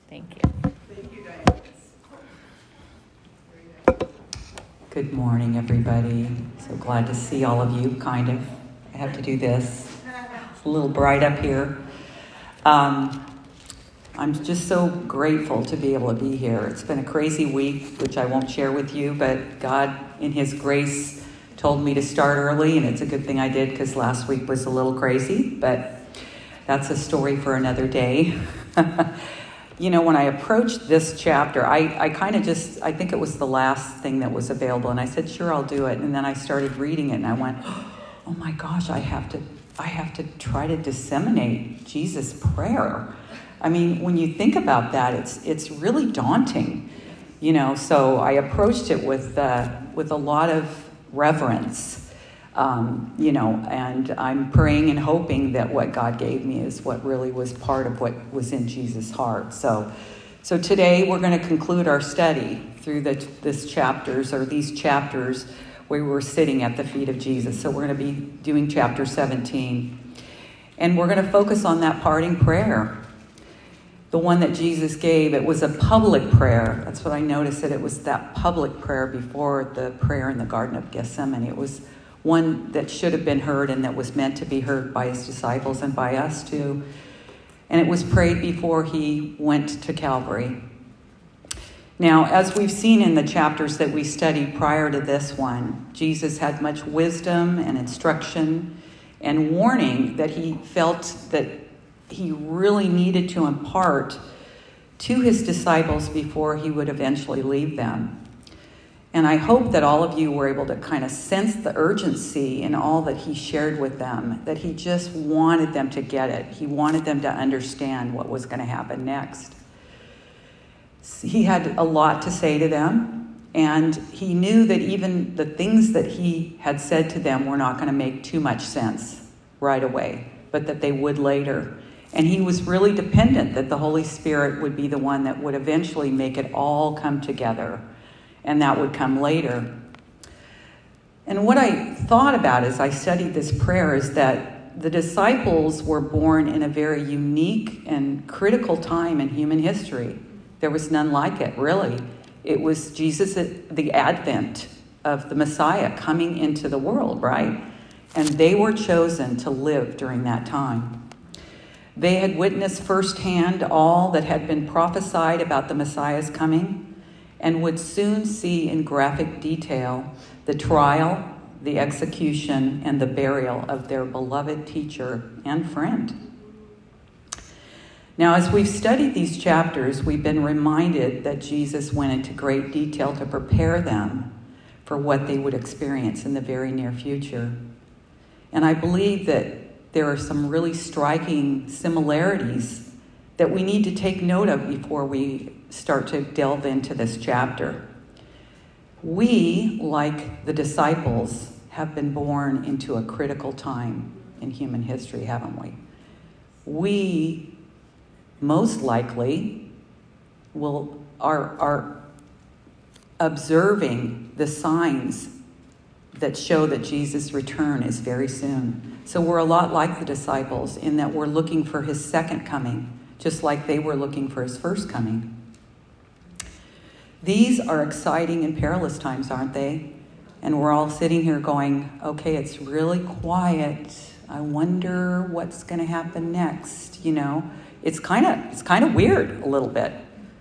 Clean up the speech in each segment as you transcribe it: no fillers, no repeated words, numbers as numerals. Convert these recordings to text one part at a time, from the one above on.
Thank you. Thank you, Diane. Good morning, everybody. So glad to see all of you, kind of. I have to do this. It's a little bright up here. I'm just so grateful to be able to be here. It's been a crazy week, which I won't share with you, but God, in His grace, told me to start early, and it's a good thing I did because last week was a little crazy, but that's a story for another day. You know, when I approached this chapter, I think it was the last thing that was available, and I said, sure, I'll do it. And then I started reading it, and I went, oh my gosh, I have to try to disseminate Jesus' prayer. I mean, when you think about that, it's really daunting, you know. So I approached it with a lot of reverence. You know, and I'm praying and hoping that what God gave me is what really was part of what was in Jesus' heart. So today we're going to conclude our study through these chapters where we're sitting at the feet of Jesus. So we're going to be doing chapter 17. And we're going to focus on that parting prayer, the one that Jesus gave. It was a public prayer. That's what I noticed, that it was that public prayer before the prayer in the Garden of Gethsemane. It was one that should have been heard and that was meant to be heard by his disciples and by us too. And it was prayed before he went to Calvary. Now, as we've seen in the chapters that we studied prior to this one, Jesus had much wisdom and instruction and warning that he felt that he really needed to impart to his disciples before he would eventually leave them. And I hope that all of you were able to kind of sense the urgency in all that he shared with them, that he just wanted them to get it. He wanted them to understand what was going to happen next. He had a lot to say to them, and he knew that even the things that he had said to them were not going to make too much sense right away, but that they would later. And he was really dependent that the Holy Spirit would be the one that would eventually make it all come together. And that would come later. And what I thought about as I studied this prayer is that the disciples were born in a very unique and critical time in human history. There was none like it, really. It was Jesus, the advent of the Messiah coming into the world, right? And they were chosen to live during that time. They had witnessed firsthand all that had been prophesied about the Messiah's coming, and would soon see in graphic detail the trial, the execution, and the burial of their beloved teacher and friend. Now, as we've studied these chapters, we've been reminded that Jesus went into great detail to prepare them for what they would experience in the very near future. And I believe that there are some really striking similarities that we need to take note of before we start to delve into this chapter. We, like the disciples, have been born into a critical time in human history, haven't we? We most likely are observing the signs that show that Jesus' return is very soon. So we're a lot like the disciples in that we're looking for his second coming, just like they were looking for his first coming. These are exciting and perilous times, aren't they? And we're all sitting here going, okay, it's really quiet. I wonder what's going to happen next, you know? It's kind of weird a little bit.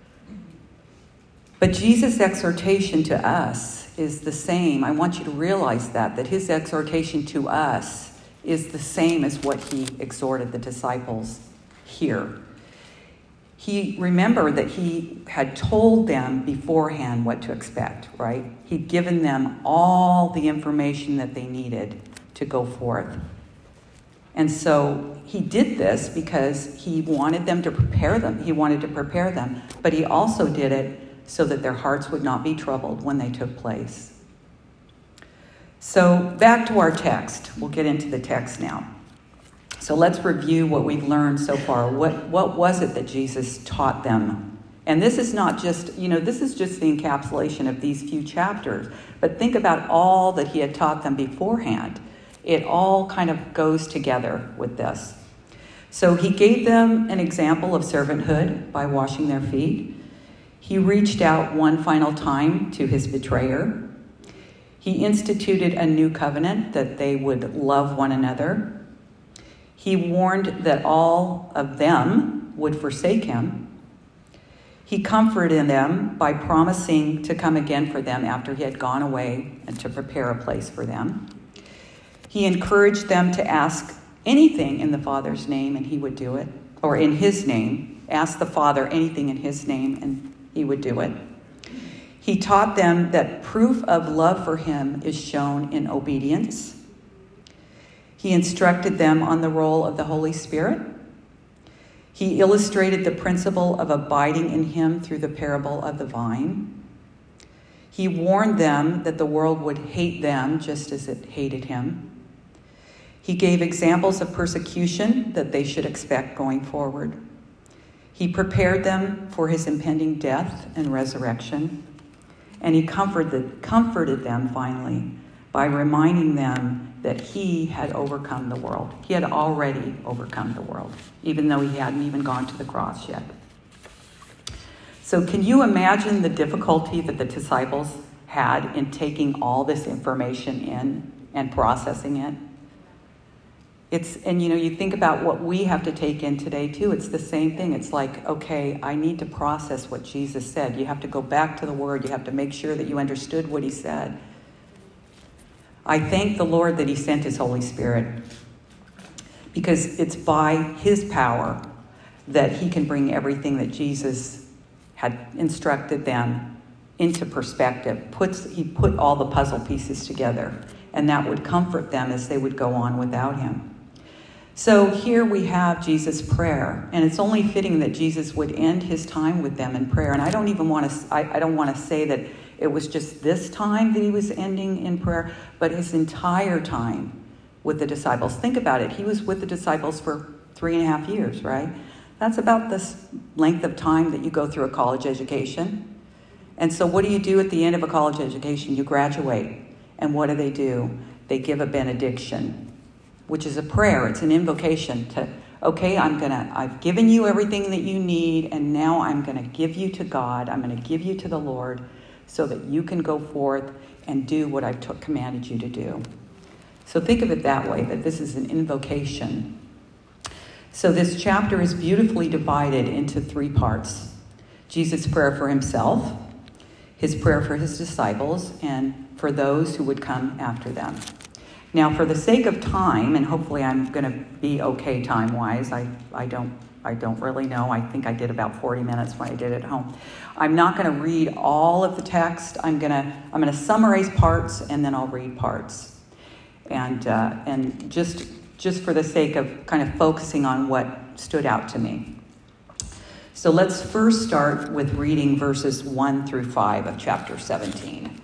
But Jesus' exhortation to us is the same. I want you to realize that his exhortation to us is the same as what he exhorted the disciples here. Remember that he had told them beforehand what to expect, right? He'd given them all the information that they needed to go forth. And so he did this because he wanted them to prepare them. He wanted to prepare them, but he also did it so that their hearts would not be troubled when they took place. So back to our text. We'll get into the text now. So let's review what we've learned so far. What was it that Jesus taught them? And this is not just, this is just the encapsulation of these few chapters. But think about all that he had taught them beforehand. It all kind of goes together with this. So he gave them an example of servanthood by washing their feet. He reached out one final time to his betrayer. He instituted a new covenant that they would love one another. He warned that all of them would forsake him. He comforted them by promising to come again for them after he had gone away and to prepare a place for them. He encouraged them to ask anything in the Father's name and he would do it, or in his name. Ask the Father anything in his name and he would do it. He taught them that proof of love for him is shown in obedience. He instructed them on the role of the Holy Spirit. He illustrated the principle of abiding in him through the parable of the vine. He warned them that the world would hate them just as it hated him. He gave examples of persecution that they should expect going forward. He prepared them for his impending death and resurrection. And he comforted them finally by reminding them that he had overcome the world. He had already overcome the world, even though he hadn't even gone to the cross yet. So can you imagine the difficulty that the disciples had in taking all this information in and processing it? You think about what we have to take in today too. It's the same thing. It's like, okay, I need to process what Jesus said. You have to go back to the Word. You have to make sure that you understood what he said. I thank the Lord that he sent his Holy Spirit, because it's by his power that he can bring everything that Jesus had instructed them into perspective. He put all the puzzle pieces together, and that would comfort them as they would go on without him. So here we have Jesus' prayer, and it's only fitting that Jesus would end his time with them in prayer. And I don't want to say that it was just this time that he was ending in prayer, but his entire time with the disciples. Think about it. He was with the disciples for 3.5 years, right? That's about the length of time that you go through a college education. And so what do you do at the end of a college education? You graduate. And what do? They give a benediction, which is a prayer. It's an invocation to, okay, I've given you everything that you need, and now I'm going to give you to God. I'm going to give you to the Lord so that you can go forth and do what I've commanded you to do. So think of it that way, that this is an invocation. So this chapter is beautifully divided into 3 parts. Jesus' prayer for himself, his prayer for his disciples, and for those who would come after them. Now, for the sake of time, and hopefully I'm going to be okay time-wise, I don't really know. I think I did about 40 minutes when I did it at home. I'm not going to read all of the text. I'm going to summarize parts, and then I'll read parts. And just for the sake of kind of focusing on what stood out to me. So let's first start with reading verses 1 through 5 of chapter 17.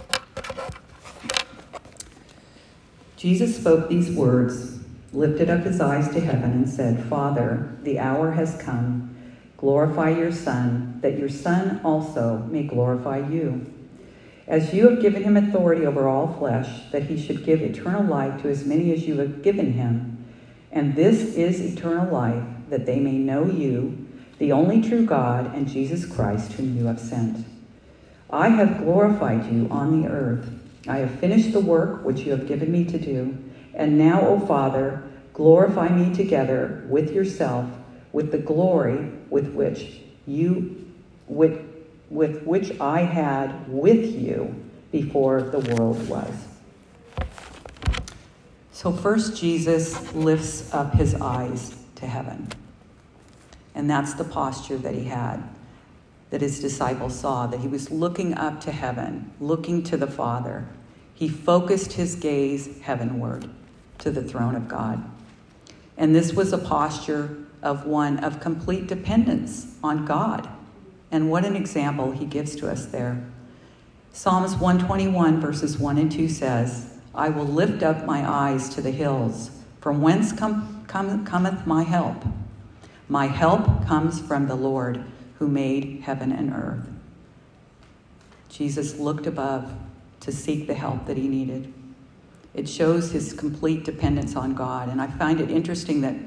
Jesus spoke these words, lifted up his eyes to heaven, and said, Father, the hour has come. Glorify your Son, that your Son also may glorify you. As you have given him authority over all flesh, that he should give eternal life to as many as you have given him. And this is eternal life, that they may know you, the only true God, and Jesus Christ, whom you have sent. I have glorified you on the earth. I have finished the work which you have given me to do. And now, O Father, glorify me together with yourself, with the glory with which I had with you before the world was. So first, Jesus lifts up his eyes to heaven. And that's the posture that he had, that his disciples saw, that he was looking up to heaven, looking to the Father. He focused his gaze heavenward to the throne of God. And this was a posture of one of complete dependence on God. And what an example he gives to us there. Psalms 121 verses 1 and 2 says, I will lift up my eyes to the hills, from whence cometh my help. My help comes from the Lord, who made heaven and earth. Jesus looked above to seek the help that he needed. It shows his complete dependence on God. And I find it interesting that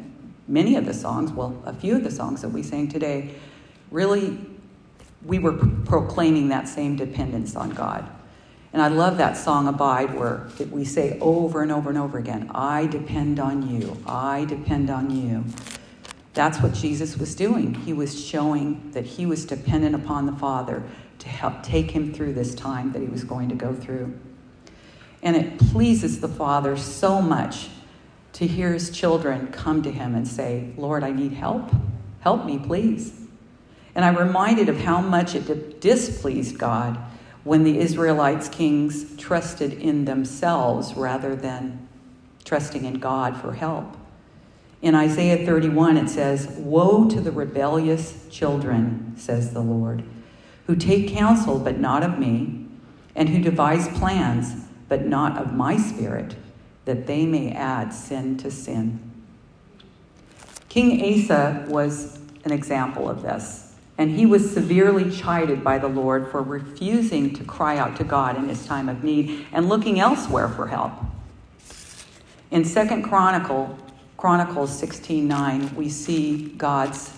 many of the songs, well, a few of the songs that we sang today, really, we were proclaiming that same dependence on God. And I love that song, Abide, where we say over and over and over again, I depend on you. I depend on you. That's what Jesus was doing. He was showing that he was dependent upon the Father to help take him through this time that he was going to go through. And it pleases the Father so much to hear his children come to him and say, Lord, I need help. Help me, please. And I'm reminded of how much it displeased God when the Israelites' kings trusted in themselves rather than trusting in God for help. In Isaiah 31, it says, Woe to the rebellious children, says the Lord, who take counsel but not of me, and who devise plans but not of my spirit, that they may add sin to sin. King Asa was an example of this, and he was severely chided by the Lord for refusing to cry out to God in his time of need and looking elsewhere for help. In 2 Chronicles 16:9, we see God's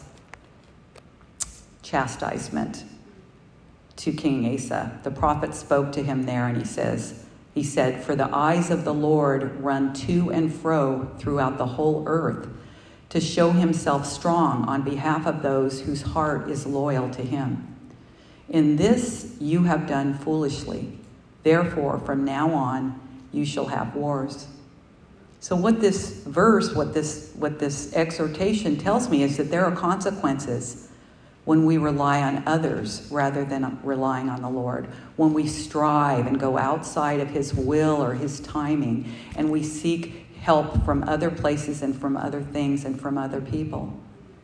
chastisement to King Asa. The prophet spoke to him there, and he said, For the eyes of the Lord run to and fro throughout the whole earth, to show himself strong on behalf of those whose heart is loyal to him. In this you have done foolishly. Therefore, from now on, you shall have wars. So what this verse, what this exhortation tells me is that there are consequences when we rely on others rather than relying on the Lord, when we strive and go outside of his will or his timing, and we seek help from other places and from other things and from other people.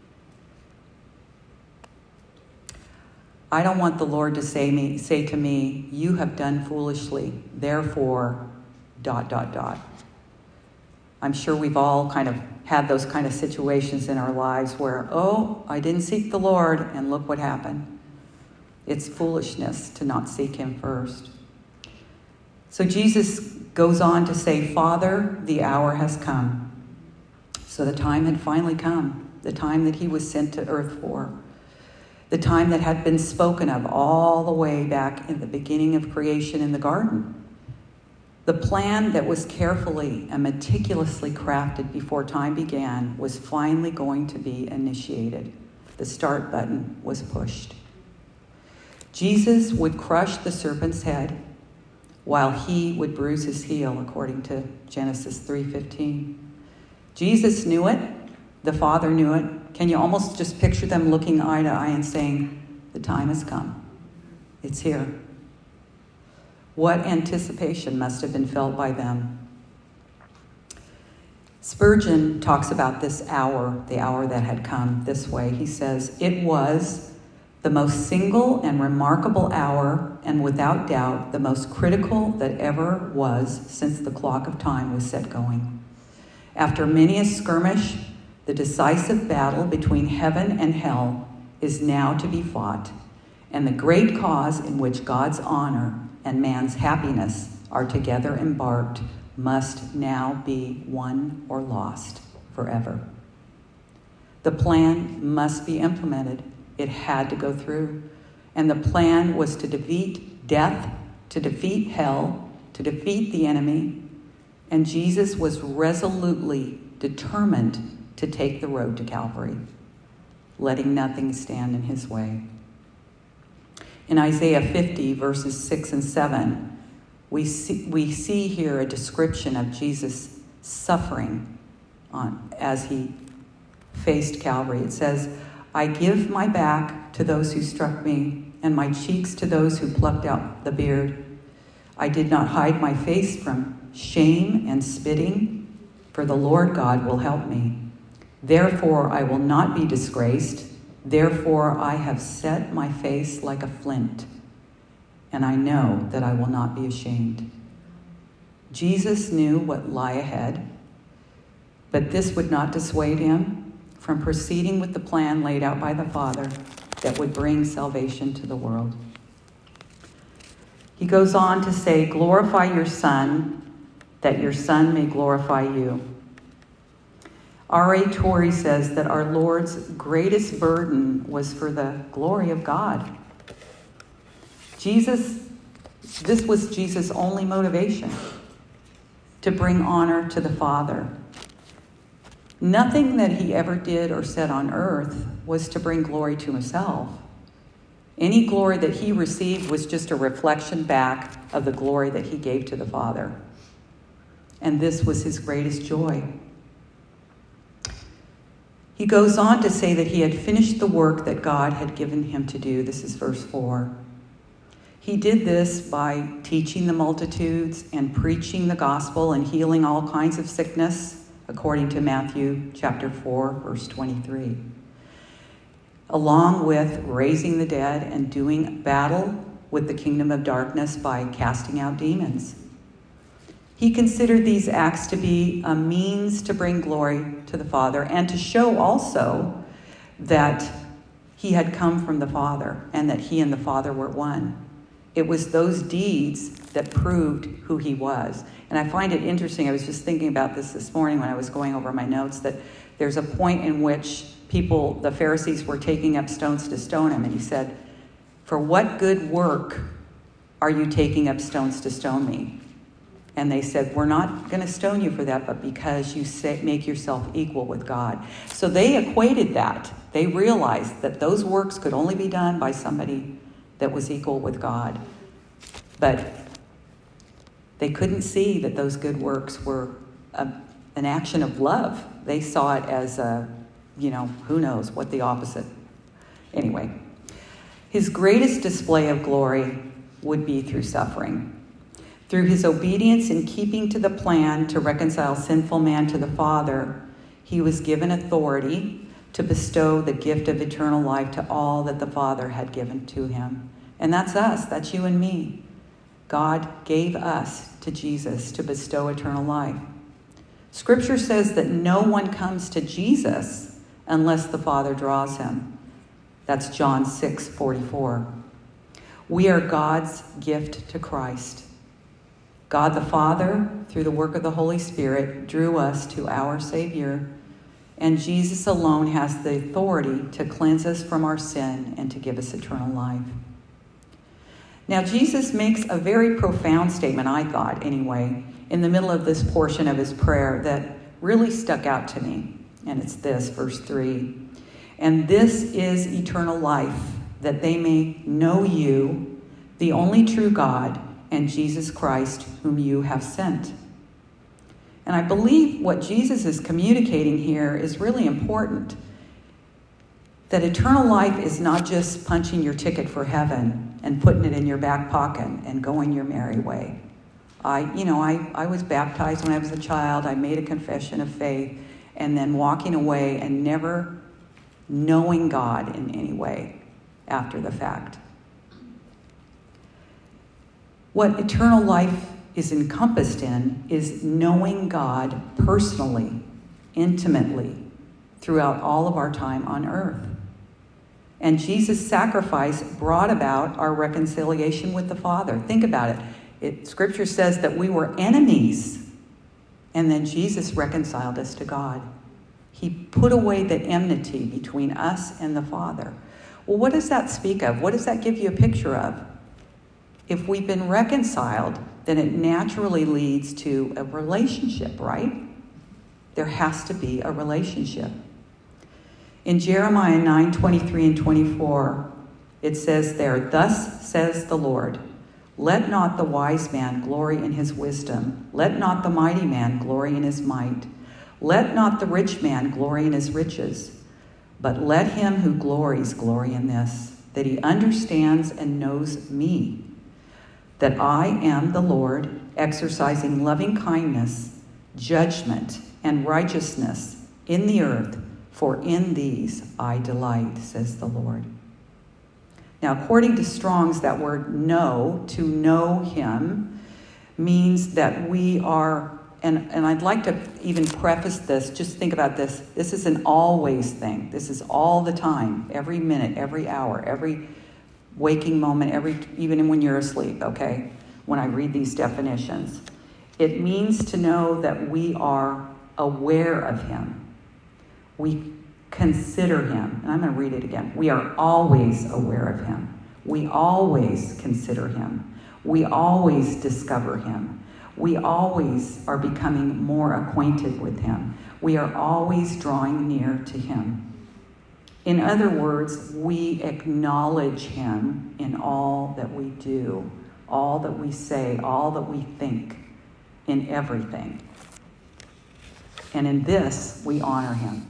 I don't want the Lord to say to me, you have done foolishly, therefore, ... I'm sure we've all kind of had those kind of situations in our lives where, I didn't seek the Lord, and look what happened. It's foolishness to not seek him first. So Jesus goes on to say, Father, the hour has come. So the time had finally come, the time that he was sent to earth for, the time that had been spoken of all the way back in the beginning of creation in the garden. The plan that was carefully and meticulously crafted before time began was finally going to be initiated. The start button was pushed. Jesus would crush the serpent's head while he would bruise his heel, according to Genesis 3:15. Jesus knew it. The Father knew it. Can you almost just picture them looking eye to eye and saying, the time has come. It's here. What anticipation must have been felt by them. Spurgeon talks about this hour, the hour that had come, this way. He says, It was the most single and remarkable hour, and without doubt the most critical that ever was since the clock of time was set going. After many a skirmish, the decisive battle between heaven and hell is now to be fought, and the great cause in which God's honor and man's happiness are together embarked must now be won or lost forever. The plan must be implemented. It had to go through. And the plan was to defeat death, to defeat hell, to defeat the enemy. And Jesus was resolutely determined to take the road to Calvary, letting nothing stand in his way. In Isaiah 50, verses 6 and 7, we see here a description of Jesus' suffering as he faced Calvary. It says, I give my back to those who struck me, and my cheeks to those who plucked out the beard. I did not hide my face from shame and spitting, for the Lord God will help me. Therefore I will not be disgraced. Therefore I have set my face like a flint, and I know that I will not be ashamed. Jesus knew what lay ahead, but this would not dissuade him from proceeding with the plan laid out by the Father that would bring salvation to the world. He goes on to say, glorify your Son, that your Son may glorify you. R.A. Torrey says that our Lord's greatest burden was for the glory of God. This was Jesus' only motivation, to bring honor to the Father. Nothing that he ever did or said on earth was to bring glory to himself. Any glory that he received was just a reflection back of the glory that he gave to the Father. And this was his greatest joy. He goes on to say that he had finished the work that God had given him to do. This is verse 4. He did this by teaching the multitudes and preaching the gospel and healing all kinds of sickness, according to Matthew chapter 4, verse 23. Along with raising the dead and doing battle with the kingdom of darkness by casting out demons. He considered these acts to be a means to bring glory to the Father and to show also that he had come from the Father and that he and the Father were one. It was those deeds that proved who he was. And I find it interesting. I was just thinking about this morning when I was going over my notes, that there's a point in which the Pharisees were taking up stones to stone him. And he said, "For what good work are you taking up stones to stone me?" And they said, "We're not going to stone you for that, but because you make yourself equal with God." So they equated that. They realized that those works could only be done by somebody that was equal with God. But they couldn't see that those good works were an action of love. They saw it as who knows what the opposite. Anyway, his greatest display of glory would be through suffering. Through his obedience in keeping to the plan to reconcile sinful man to the Father, he was given authority to bestow the gift of eternal life to all that the Father had given to him. And that's us. That's you and me. God gave us to Jesus to bestow eternal life. Scripture says that no one comes to Jesus unless the Father draws him. That's John 6:44. We are God's gift to Christ. God the Father, through the work of the Holy Spirit, drew us to our Savior, and Jesus alone has the authority to cleanse us from our sin and to give us eternal life. Now, Jesus makes a very profound statement, I thought anyway, in the middle of this portion of his prayer that really stuck out to me. And it's this, verse 3. "And this is eternal life, that they may know you, the only true God, and Jesus Christ, whom you have sent." And I believe what Jesus is communicating here is really important. That eternal life is not just punching your ticket for heaven and putting it in your back pocket and going your merry way. I was baptized when I was a child. I made a confession of faith, and then walking away and never knowing God in any way after the fact. What eternal life is encompassed in is knowing God personally, intimately, throughout all of our time on earth. And Jesus' sacrifice brought about our reconciliation with the Father. Think about it. Scripture says that we were enemies, and then Jesus reconciled us to God. He put away the enmity between us and the Father. Well, what does that speak of? What does that give you a picture of? If we've been reconciled, then it naturally leads to a relationship, right? There has to be a relationship. In Jeremiah 9:23 and 24, it says there, "Thus says the Lord, let not the wise man glory in his wisdom. Let not the mighty man glory in his might. Let not the rich man glory in his riches. But let him who glories glory in this, that he understands and knows me, that I am the Lord, exercising loving kindness, judgment, and righteousness in the earth, for in these I delight, says the Lord." Now, according to Strong's, that word know, to know him, means that we are, and I'd like to even preface this, just think about this. This is an always thing. This is all the time, every minute, every hour, every waking moment, even when you're asleep, okay? When I read these definitions. It means to know that we are aware of him. We consider him. And I'm going to read it again. We are always aware of him. We always consider him. We always discover him. We always are becoming more acquainted with him. We are always drawing near to him. In other words, we acknowledge him in all that we do, all that we say, all that we think, in everything. And in this, we honor him.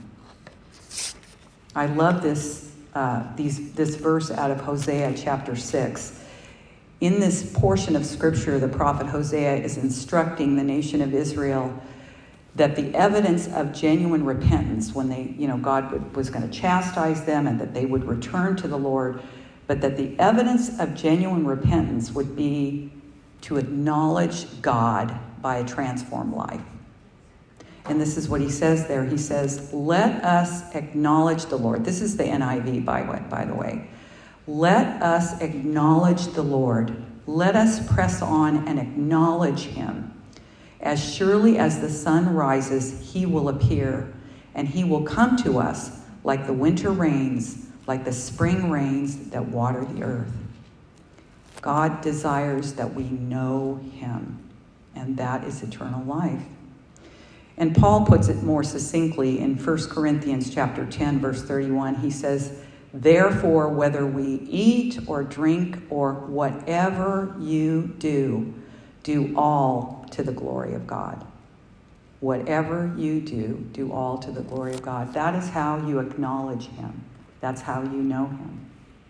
I love this verse out of Hosea chapter 6. In this portion of Scripture, the prophet Hosea is instructing the nation of Israel that the evidence of genuine repentance, when they, God was going to chastise them and that they would return to the Lord, but that the evidence of genuine repentance would be to acknowledge God by a transformed life. And this is what he says there. He says, let us acknowledge the Lord. This is the NIV, by the way. Let us acknowledge the Lord. Let us press on and acknowledge him. As surely as the sun rises, he will appear, and he will come to us like the winter rains, like the spring rains that water the earth. God desires that we know him, and that is eternal life. And Paul puts it more succinctly in 1 Corinthians chapter 10, verse 31. He says, therefore, whether we eat or drink or whatever you do all to the glory of God. Whatever you do all to the glory of God. That is how you acknowledge him. That's how you know him.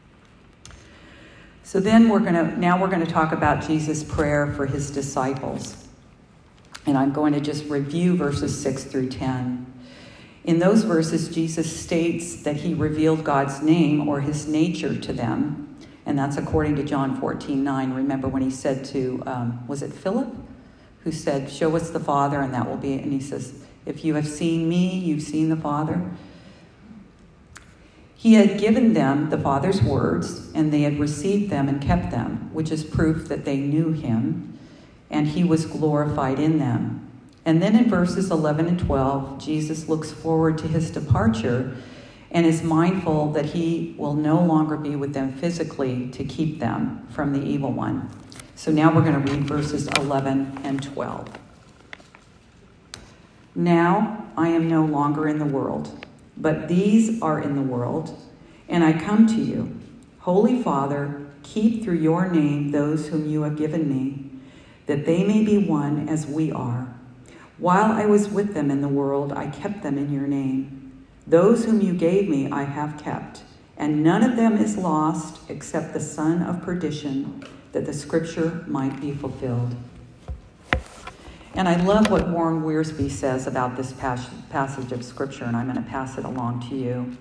So then we're going to talk about Jesus' prayer for his disciples. And I'm going to just review verses 6 through 10. In those verses, Jesus states that he revealed God's name or his nature to them. And that's according to John 14:9. Remember when he said to, was it Philip? Who said, show us the Father and that will be it. And he says, if you have seen me, you've seen the Father. He had given them the Father's words, and they had received them and kept them, which is proof that they knew him, and he was glorified in them. And then in verses 11 and 12, Jesus looks forward to his departure and is mindful that he will no longer be with them physically to keep them from the evil one. So now we're going to read verses 11 and 12. Now I am no longer in the world, but these are in the world, and I come to you. Holy Father, keep through your name those whom you have given me, that they may be one as we are. While I was with them in the world, I kept them in your name. Those whom you gave me I have kept, and none of them is lost except the son of perdition, that the scripture might be fulfilled. And I love what Warren Wiersbe says about this passage of scripture, and I'm going to pass it along to you.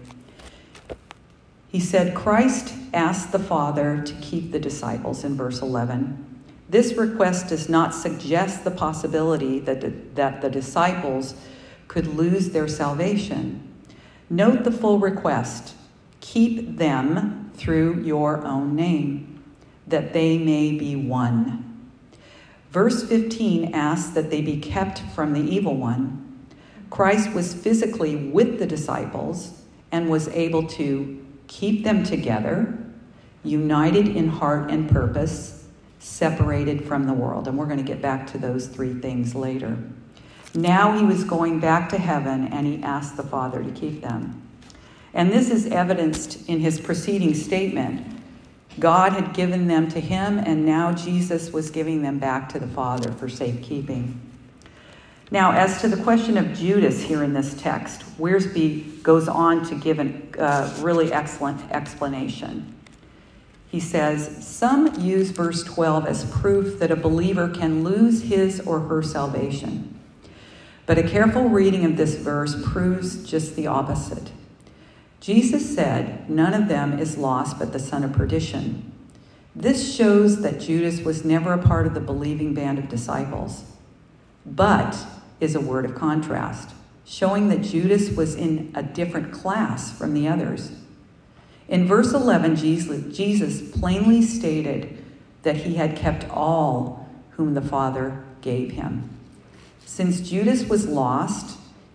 He said, Christ asked the Father to keep the disciples in verse 11. This request does not suggest the possibility that the disciples could lose their salvation. Note the full request. Keep them through your own name, that they may be one. Verse 15 asks that they be kept from the evil one. Christ was physically with the disciples and was able to keep them together, united in heart and purpose, separated from the world. And we're going to get back to those three things later. Now he was going back to heaven, and he asked the Father to keep them. And this is evidenced in his preceding statement. God had given them to him, and now Jesus was giving them back to the Father for safekeeping. Now, as to the question of Judas here in this text, Wiersbe goes on to give a really excellent explanation. He says, some use verse 12 as proof that a believer can lose his or her salvation. But a careful reading of this verse proves just the opposite. Jesus said, none of them is lost but the son of perdition. This shows that Judas was never a part of the believing band of disciples, but is a word of contrast, showing that Judas was in a different class from the others. In verse 11, Jesus plainly stated that he had kept all whom the Father gave him. Since Judas was lost, he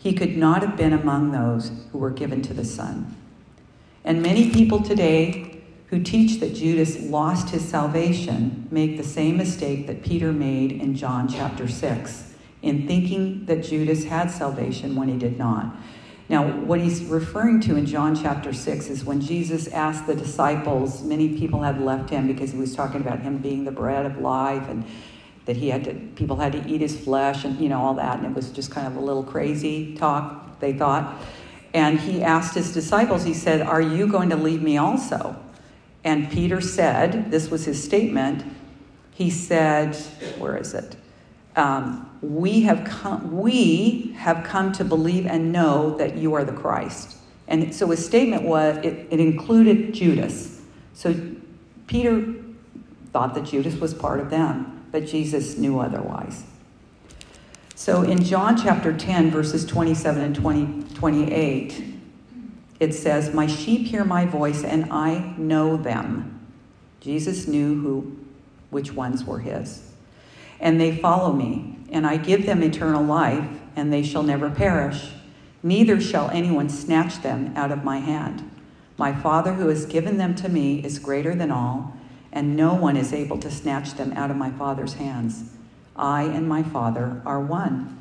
he could not have been among those who were given to the Son. And many people today who teach that Judas lost his salvation make the same mistake that Peter made in John chapter 6, in thinking that Judas had salvation when he did not. Now, what he's referring to in John chapter 6 is when Jesus asked the disciples, many people had left him because he was talking about him being the bread of life and that people had to eat his flesh and, all that. And it was just kind of a little crazy talk, they thought. And he asked his disciples, he said, "Are you going to leave me also?" And Peter said, this was his statement, he said, where is it? We have come to believe and know that you are the Christ. And so his statement was, it included Judas. So Peter thought that Judas was part of them, but Jesus knew otherwise. So in John chapter 10, verses 27 and 28, it says, "My sheep hear my voice, and I know them." Jesus knew which ones were his. "And they follow me, and I give them eternal life, and they shall never perish. Neither shall anyone snatch them out of my hand. My Father who has given them to me is greater than all, and no one is able to snatch them out of my Father's hands. I and my Father are one."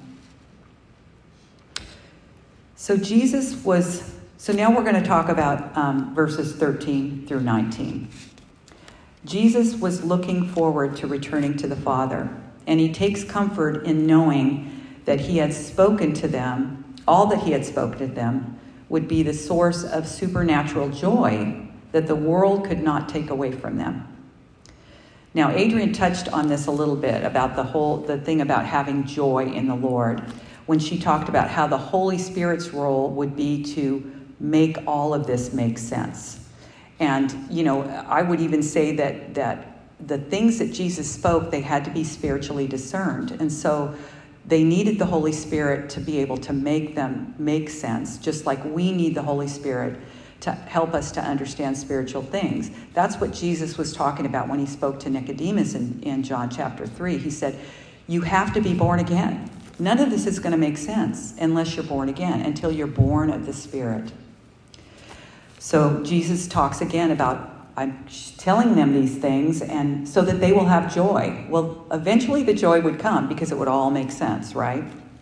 So now we're going to talk about verses 13 through 19. Jesus was looking forward to returning to the Father, and he takes comfort in knowing that he had spoken to them, all that he had spoken to them would be the source of supernatural joy that the world could not take away from them. Now, Adrian touched on this a little bit about the thing about having joy in the Lord, when she talked about how the Holy Spirit's role would be to make all of this make sense. And, I would even say that the things that Jesus spoke, they had to be spiritually discerned. And so they needed the Holy Spirit to be able to make them make sense, just like we need the Holy Spirit to help us to understand spiritual things. That's what Jesus was talking about when he spoke to Nicodemus in John chapter 3. He said, you have to be born again. None of this is going to make sense unless you're born again, until you're born of the Spirit. So Jesus talks again about, I'm telling them these things and so that they will have joy. Well, eventually the joy would come because it would all make sense, right?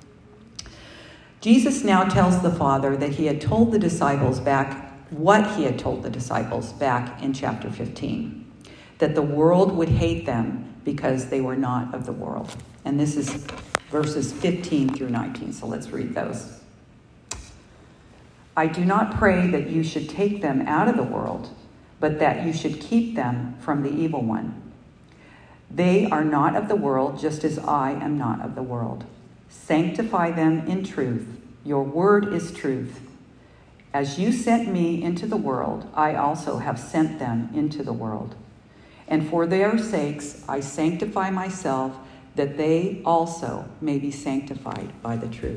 Jesus now tells the Father that he had told the disciples what he had told the disciples back in chapter 15, that the world would hate them because they were not of the world. And this is verses 15 through 19, so let's read those. "I do not pray that you should take them out of the world, but that you should keep them from the evil one. They are not of the world, just as I am not of the world. Sanctify them in truth. Your word is truth. As you sent me into the world, I also have sent them into the world. And for their sakes I sanctify myself, that they also may be sanctified by the truth."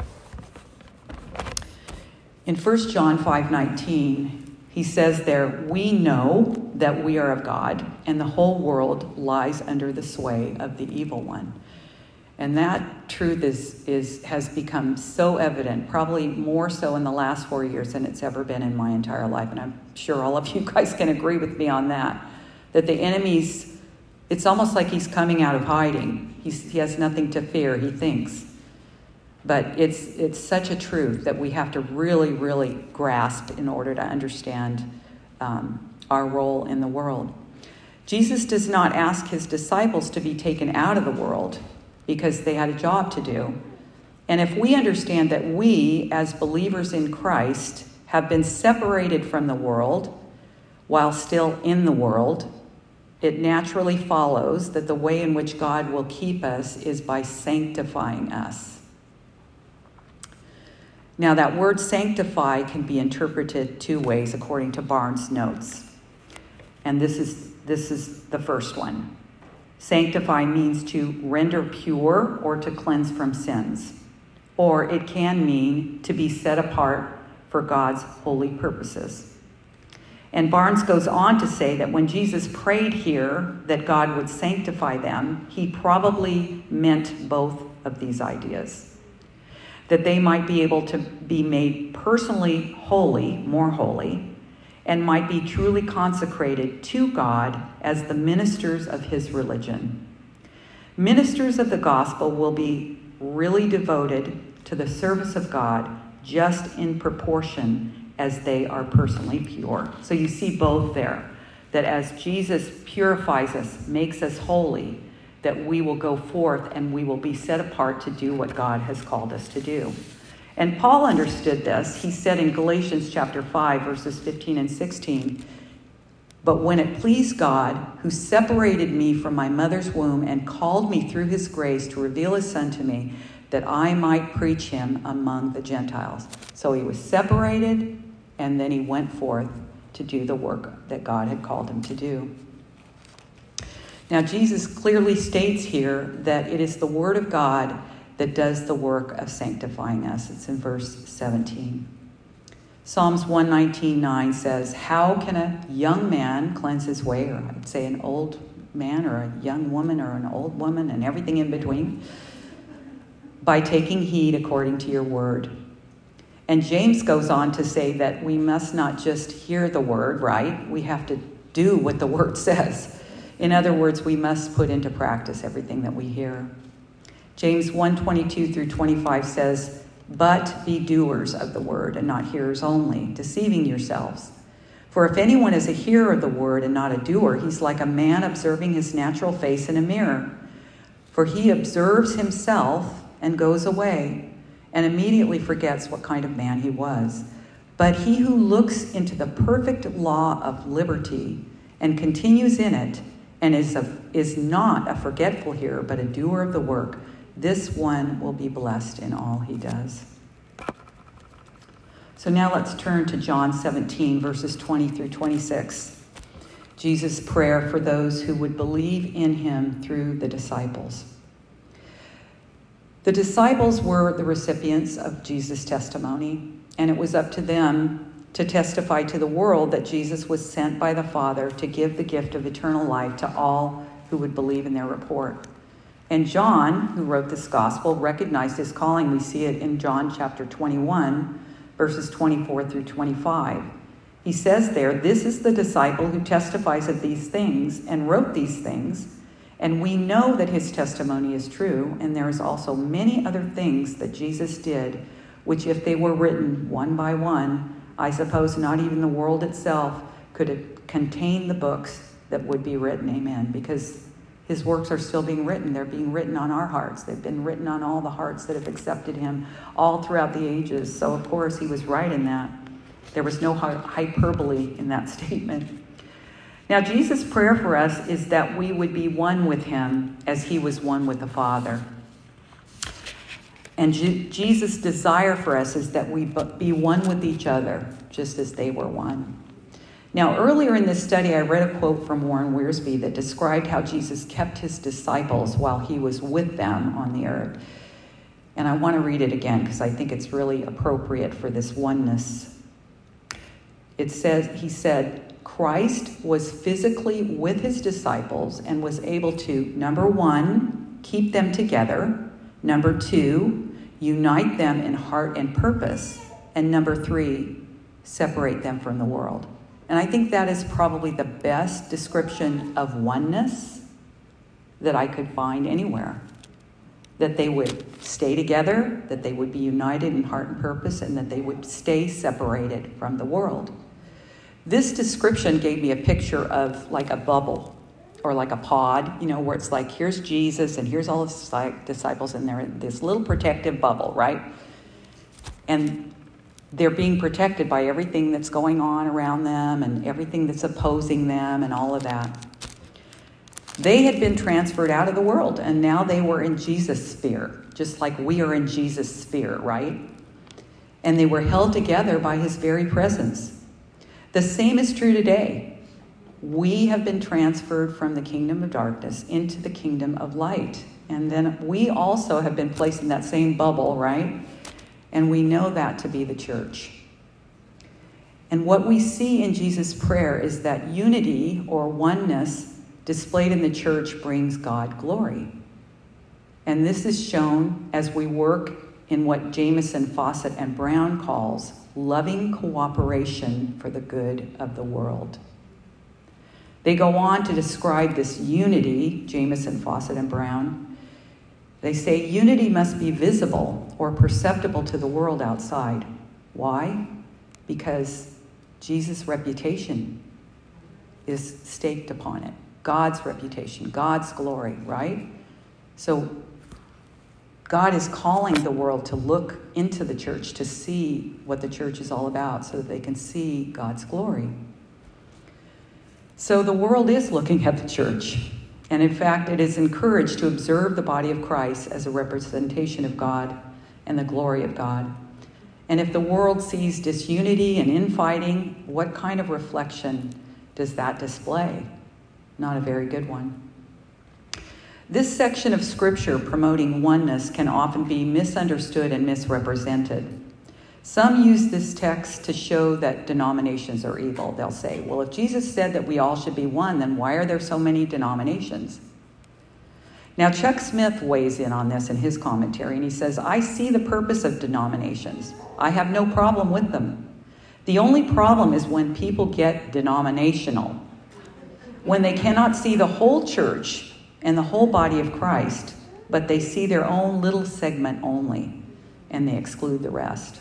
In 1 John 5:19, he says there, "We know that we are of God, and the whole world lies under the sway of the evil one." And that truth has become so evident, probably more so in the last 4 years than it's ever been in my entire life. And I'm sure all of you guys can agree with me on that the enemy's, it's almost like he's coming out of hiding. He has nothing to fear, he thinks. But it's such a truth that we have to really, really grasp in order to understand our role in the world. Jesus does not ask his disciples to be taken out of the world because they had a job to do. And if we understand that we, as believers in Christ, have been separated from the world while still in the world, it naturally follows that the way in which God will keep us is by sanctifying us. Now, that word sanctify can be interpreted two ways according to Barnes' notes. And this is the first one. Sanctify means to render pure or to cleanse from sins. Or it can mean to be set apart for God's holy purposes. And Barnes goes on to say that when Jesus prayed here that God would sanctify them, he probably meant both of these ideas. that they might be able to be made personally holy, more holy, and might be truly consecrated to God as the ministers of his religion. Ministers of the gospel will be really devoted to the service of God just in proportion as they are personally pure. So you see both there, that as Jesus purifies us, makes us holy, that we will go forth and we will be set apart to do what God has called us to do. And Paul understood this. He said in Galatians chapter 5, verses 15 and 16, "But when it pleased God, who separated me from my mother's womb and called me through his grace to reveal his Son to me, that I might preach him among the Gentiles." So he was separated, and then he went forth to do the work that God had called him to do. Now, Jesus clearly states here that it is the Word of God that does the work of sanctifying us. It's in verse 17. Psalms 119:9 says, "How can a young man cleanse his way?" Or I'd say an old man or a young woman or an old woman and everything in between. "By taking heed according to your word." And James goes on to say that we must not just hear the word, right? We have to do what the word says. In other words, we must put into practice everything that we hear. James 1:22 through 25 says, "But be doers of the word and not hearers only, deceiving yourselves. For if anyone is a hearer of the word and not a doer, he's like a man observing his natural face in a mirror. For he observes himself and goes away and immediately forgets what kind of man he was. But he who looks into the perfect law of liberty and continues in it, and is not a forgetful hearer, but a doer of the work, this one will be blessed in all he does." So now let's turn to John 17, verses 20 through 26. Jesus' prayer for those who would believe in him through the disciples. The disciples were the recipients of Jesus' testimony, and it was up to them to testify to the world that Jesus was sent by the Father to give the gift of eternal life to all who would believe in their report. And John, who wrote this gospel, recognized his calling. We see it in John chapter 21, verses 24 through 25. He says there, "This is the disciple who testifies of these things and wrote these things, and we know that his testimony is true, and there is also many other things that Jesus did, which if they were written one by one, I suppose not even the world itself could contain the books that would be written." Amen. Because his works are still being written. They're being written on our hearts. They've been written on all the hearts that have accepted him all throughout the ages. So, of course, he was right in that. There was no hyperbole in that statement. Now, Jesus' prayer for us is that we would be one with him as he was one with the Father. And Jesus' desire for us is that we be one with each other, just as they were one. Now, earlier in this study, I read a quote from Warren Wiersbe that described how Jesus kept his disciples while he was with them on the earth. And I want to read it again because I think it's really appropriate for this oneness. It says, he said, "Christ was physically with his disciples and was able to, number one, keep them together. Number two, unite them in heart and purpose. And number three, separate them from the world." And I think that is probably the best description of oneness that I could find anywhere. That they would stay together, that they would be united in heart and purpose, and that they would stay separated from the world. This description gave me a picture of like a bubble or like a pod, where it's like, here's Jesus and here's all his disciples, and they're in this little protective bubble, right? And they're being protected by everything that's going on around them and everything that's opposing them and all of that. They had been transferred out of the world, and now they were in Jesus' sphere, just like we are in Jesus' sphere, right? And they were held together by his very presence. The same is true today. We have been transferred from the kingdom of darkness into the kingdom of light. And then we also have been placed in that same bubble, right? And we know that to be the church. And what we see in Jesus' prayer is that unity or oneness displayed in the church brings God glory. And this is shown as we work in what Jamieson, Fausset, and Brown calls loving cooperation for the good of the world. They go on to describe this unity, Jamieson, Fausset, and Brown. They say unity must be visible or perceptible to the world outside. Why? Because Jesus' reputation is staked upon it. God's reputation, God's glory, right? So God is calling the world to look into the church, to see what the church is all about so that they can see God's glory. So the world is looking at the church. And in fact, it is encouraged to observe the body of Christ as a representation of God and the glory of God. And if the world sees disunity and infighting, what kind of reflection does that display? Not a very good one. This section of Scripture promoting oneness can often be misunderstood and misrepresented. Some use this text to show that denominations are evil. They'll say, well, if Jesus said that we all should be one, then why are there so many denominations? Now, Chuck Smith weighs in on this in his commentary, and he says, I see the purpose of denominations. I have no problem with them. The only problem is when people get denominational, when they cannot see the whole church and the whole body of Christ, but they see their own little segment only, and they exclude the rest.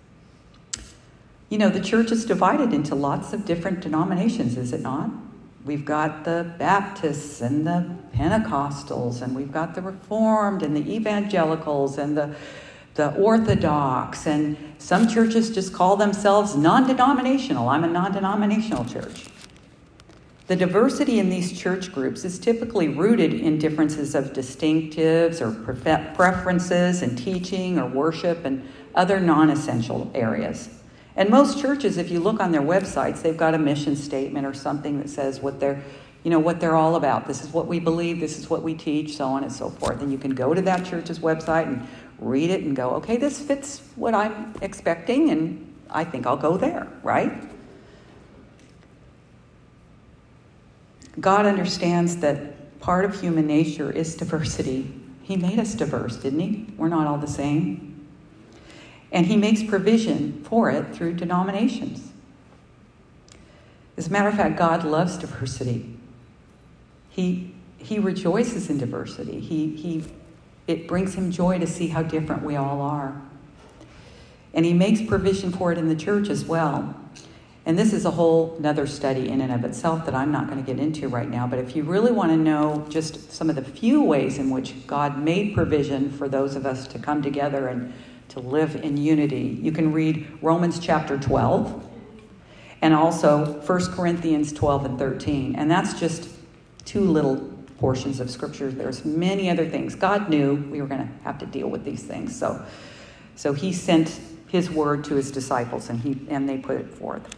You know, the church is divided into lots of different denominations, is it not? We've got the Baptists and the Pentecostals, and we've got the Reformed and the Evangelicals and the Orthodox, and some churches just call themselves non-denominational. I'm a non-denominational church. The diversity in these church groups is typically rooted in differences of distinctives or preferences in teaching or worship and other non-essential areas. And most churches, if you look on their websites, they've got a mission statement or something that says what they're all about. This is what we believe, this is what we teach, so on and so forth. And you can go to that church's website and read it and go, okay, this fits what I'm expecting, and I think I'll go there, right? God understands that part of human nature is diversity. He made us diverse, didn't he? We're not all the same. And he makes provision for it through denominations. As a matter of fact, God loves diversity. He rejoices in diversity. It brings him joy to see how different we all are. And he makes provision for it in the church as well. And this is a whole another study in and of itself that I'm not going to get into right now. But if you really want to know just some of the few ways in which God made provision for those of us to come together and to live in unity, you can read Romans chapter 12 and also 1 Corinthians 12 and 13. And that's just two little portions of Scripture. There's many other things. God knew we were going to have to deal with these things. So he sent his word to his disciples and they put it forth.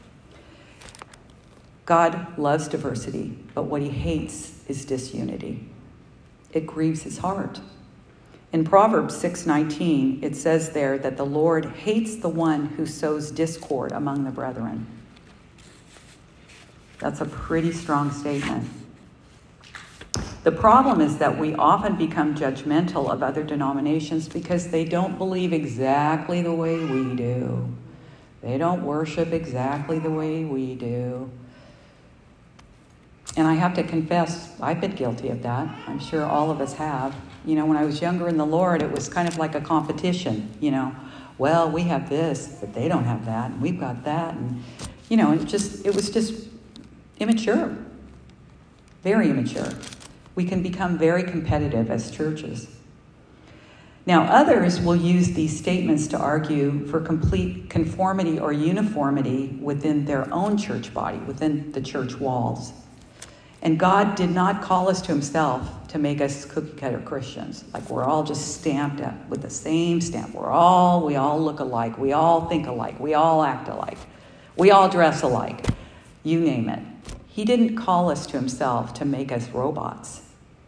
God loves diversity, but what he hates is disunity. It grieves his heart. In Proverbs 6:19, it says there that the Lord hates the one who sows discord among the brethren. That's a pretty strong statement. The problem is that we often become judgmental of other denominations because they don't believe exactly the way we do. They don't worship exactly the way we do. And I have to confess, I've been guilty of that. I'm sure all of us have. You know, when I was younger in the Lord, it was kind of like a competition, you know. Well, we have this, but they don't have that, and we've got that. And, you know, it was just immature, very immature. We can become very competitive as churches. Now, others will use these statements to argue for complete conformity or uniformity within their own church body, within the church walls. And God did not call us to himself to make us cookie-cutter Christians. Like we're all just stamped up with the same stamp. We all look alike. We all think alike. We all act alike. We all dress alike. You name it. He didn't call us to himself to make us robots.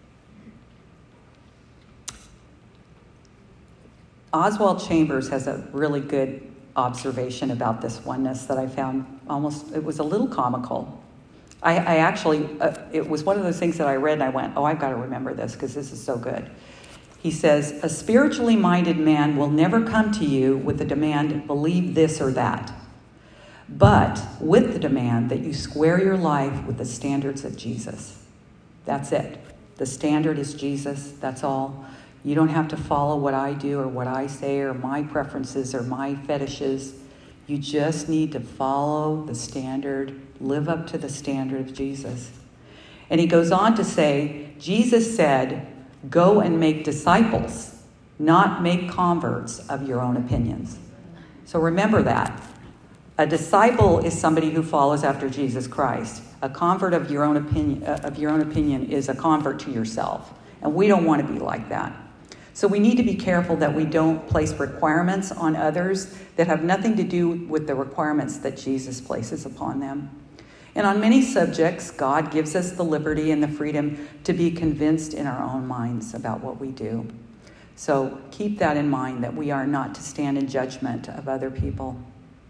Oswald Chambers has a really good observation about this oneness that I found it was a little comical. I actually, it was one of those things that I read and I went, oh, I've got to remember this because this is so good. He says, a spiritually minded man will never come to you with the demand, believe this or that, but with the demand that you square your life with the standards of Jesus. That's it. The standard is Jesus. That's all. You don't have to follow what I do or what I say or my preferences or my fetishes. You just need to follow the standard, live up to the standard of Jesus. And he goes on to say, Jesus said, go and make disciples, not make converts of your own opinions. So remember that. A disciple is somebody who follows after Jesus Christ. A convert of your own opinion is a convert to yourself. And we don't want to be like that. So we need to be careful that we don't place requirements on others that have nothing to do with the requirements that Jesus places upon them. And on many subjects, God gives us the liberty and the freedom to be convinced in our own minds about what we do. So keep that in mind, that we are not to stand in judgment of other people.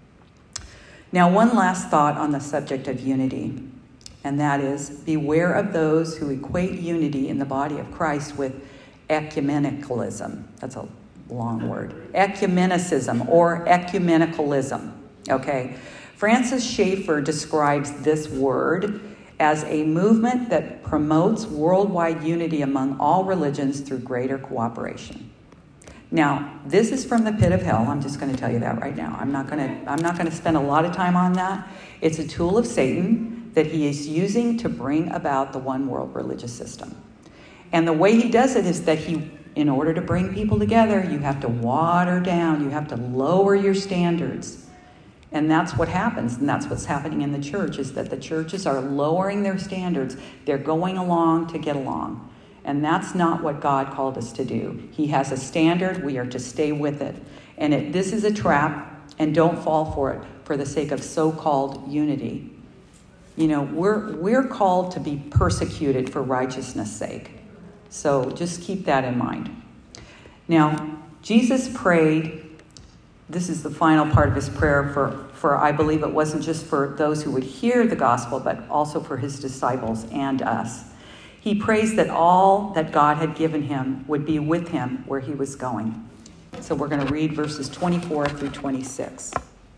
Now, one last thought on the subject of unity, and that is, beware of those who equate unity in the body of Christ with ecumenicalism. That's a long word. Ecumenicism or ecumenicalism. Okay. Francis Schaeffer describes this word as a movement that promotes worldwide unity among all religions through greater cooperation. Now, this is from the pit of hell. I'm just going to tell you that right now. I'm not going to spend a lot of time on that. It's a tool of Satan that he is using to bring about the one world religious system. And the way he does it is that in order to bring people together, you have to water down, you have to lower your standards. And that's what happens, and that's what's happening in the church, is that the churches are lowering their standards. They're going along to get along. And that's not what God called us to do. He has a standard. We are to stay with it. And this is a trap, and don't fall for it for the sake of so-called unity. You know, we're called to be persecuted for righteousness' sake. So just keep that in mind. Now, Jesus prayed. This is the final part of his prayer for I believe it wasn't just for those who would hear the gospel, but also for his disciples and us. He prays that all that God had given him would be with him where he was going. So we're going to read verses 24 through 26.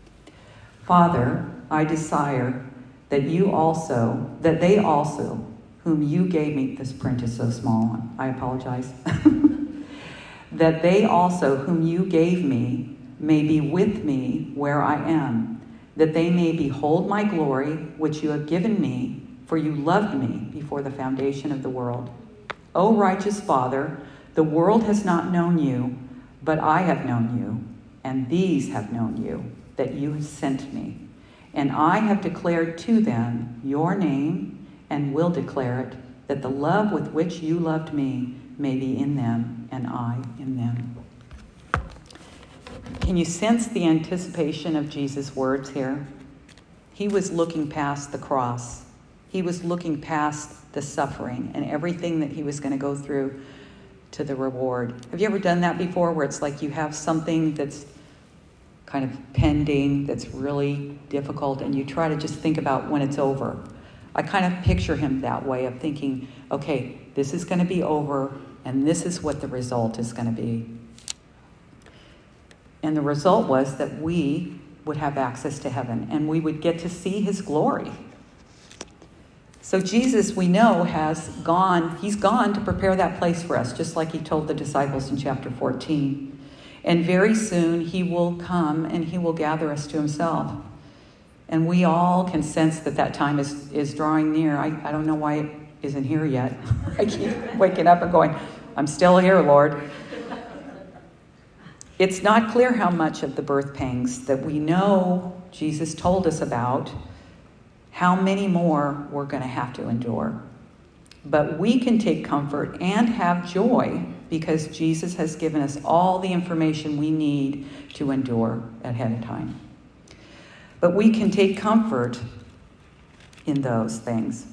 Father, I desire that they also, whom you gave me, this print is so small, I apologize, that they also, whom you gave me, may be with me where I am, that they may behold my glory, which you have given me, for you loved me before the foundation of the world. O righteous Father, the world has not known you, but I have known you, and these have known you, that you have sent me. And I have declared to them your name, and will declare it, that the love with which you loved me may be in them, and I in them. Can you sense the anticipation of Jesus' words here? He was looking past the cross. He was looking past the suffering and everything that he was going to go through to the reward. Have you ever done that before, where it's like you have something that's kind of pending, that's really difficult, and you try to just think about when it's over? I kind of picture him that way, of thinking, okay, this is going to be over, and this is what the result is going to be. And the result was that we would have access to heaven, and we would get to see his glory. So Jesus, we know, he's gone to prepare that place for us, just like he told the disciples in chapter 14. And very soon he will come and he will gather us to himself. And we all can sense that time is drawing near. I don't know why it isn't here yet. I keep waking up and going, I'm still here, Lord. It's not clear how much of the birth pangs that we know Jesus told us about, how many more we're going to have to endure. But we can take comfort and have joy because Jesus has given us all the information we need to endure ahead of time. But we can take comfort in those things.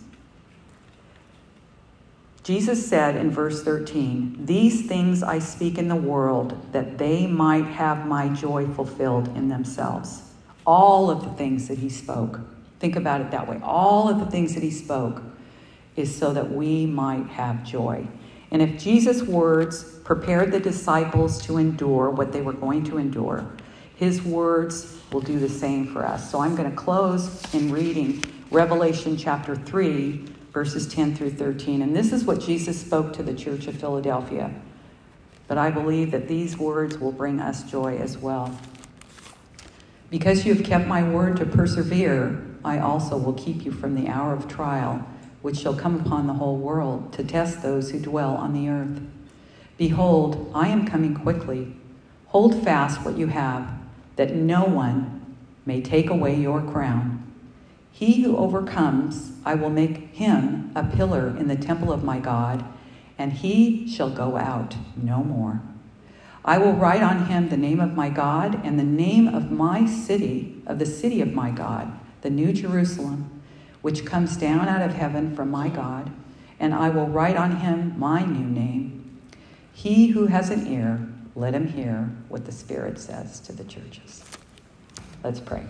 Jesus said in verse 13, "These things I speak in the world, that they might have my joy fulfilled in themselves." All of the things that he spoke, think about it that way. All of the things that he spoke is so that we might have joy. And if Jesus' words prepared the disciples to endure what they were going to endure, his words will do the same for us. So I'm going to close in reading Revelation chapter 3, verses 10 through 13. And this is what Jesus spoke to the church of Philadelphia. But I believe that these words will bring us joy as well. Because you have kept my word to persevere, I also will keep you from the hour of trial, which shall come upon the whole world to test those who dwell on the earth. Behold, I am coming quickly. Hold fast what you have, that no one may take away your crown. He who overcomes, I will make him a pillar in the temple of my God, and he shall go out no more. I will write on him the name of my God and the name of my city, of the city of my God, the New Jerusalem, which comes down out of heaven from my God, and I will write on him my new name. He who has an ear, let him hear what the Spirit says to the churches. Let's pray.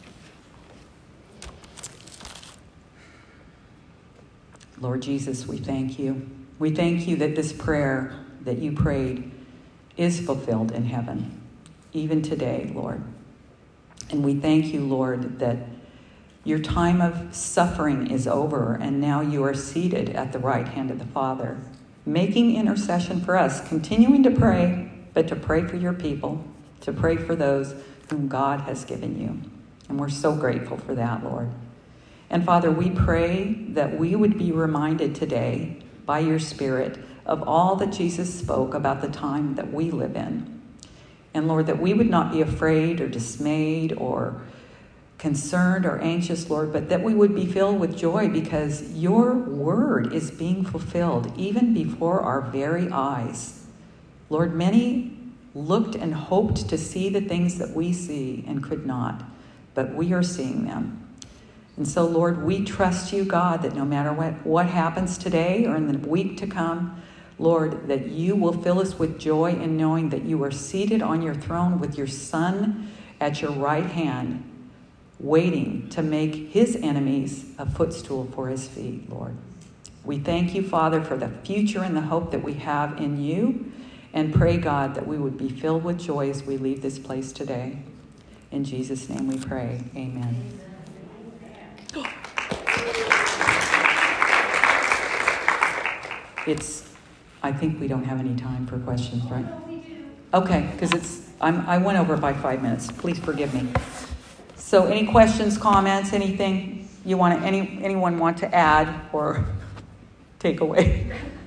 Lord Jesus, we thank you. We thank you that this prayer that you prayed is fulfilled in heaven, even today, Lord. And we thank you, Lord, that your time of suffering is over, and now you are seated at the right hand of the Father, making intercession for us, continuing to pray, but to pray for your people, to pray for those whom God has given you. And we're so grateful for that, Lord. And Father, we pray that we would be reminded today by your Spirit of all that Jesus spoke about the time that we live in. And Lord, that we would not be afraid or dismayed or concerned or anxious, Lord, but that we would be filled with joy because your word is being fulfilled even before our very eyes. Lord, many looked and hoped to see the things that we see and could not, but we are seeing them. And so, Lord, we trust you, God, that no matter what happens today or in the week to come, Lord, that you will fill us with joy in knowing that you are seated on your throne with your Son at your right hand, waiting to make his enemies a footstool for his feet, Lord. We thank you, Father, for the future and the hope that we have in you, and pray, God, that we would be filled with joy as we leave this place today. In Jesus' name we pray. Amen. I think we don't have any time for questions, right? No, we do. Okay, because I went over by 5 minutes. Please forgive me. So, any questions, comments, anything you want anyone want to add or take away?